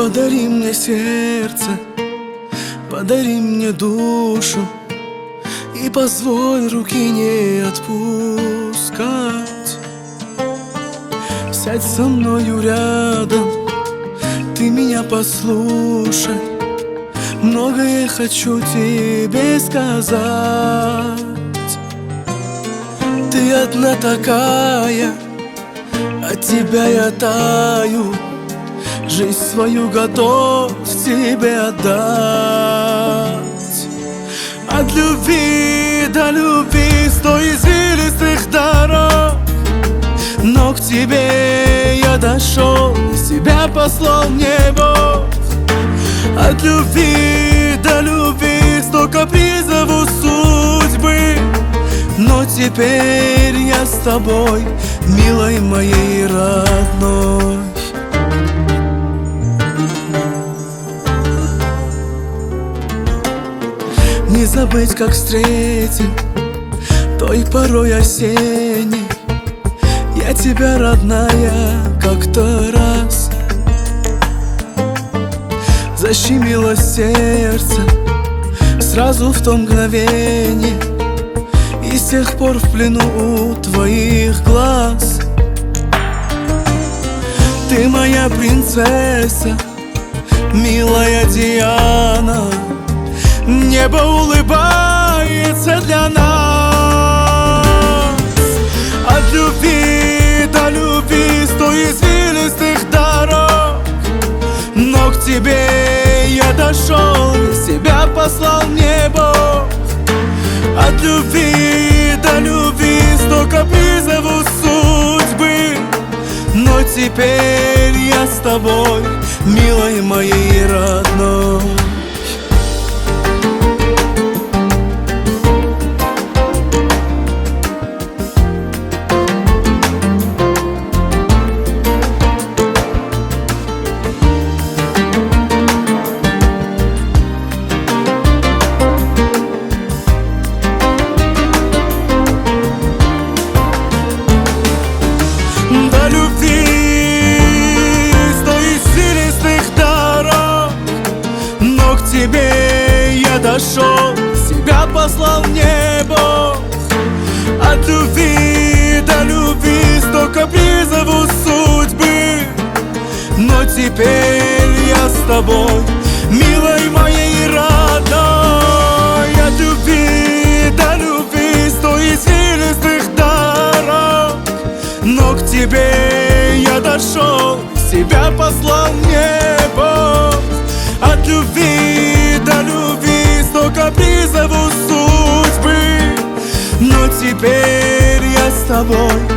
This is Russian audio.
Подари мне сердце, подари мне душу, и позволь руки не отпускать. Сядь со мною рядом, ты меня послушай, многое хочу тебе сказать. Ты одна такая, от тебя я таю, жизнь свою готов тебе отдать. От любви до любви 100 извилистых дорог, но к тебе я дошел, тебя послал мне Бог. От любви до любви 100 капризов у судьбы, но теперь я с тобой, милой моей родной. Не забыть, как встретил той порой осенней я тебя, родная, как-то раз. Защемило сердце сразу в то мгновение, и с тех пор в плену у твоих глаз. Ты моя принцесса, милая Диана, небо улыбается для нас. От любви до любви 100 извилистых дорог, но к тебе я дошел, себя послал мне Бог. От любви до любви 100 капризов у судьбы, но теперь я с тобой, милой моей родной. До любви 100 извилистых дорог, но к тебе я дошел, себя послал мне Бог. От любви до любви 100 капризов у судьбы, но теперь я с тобой, милой моей родной. От любви до любви 100 извилистых дорог, но к тебе я дошел, себя послал мне Бог. От любви до любви 100 капризов у судьбы, но теперь я с тобой,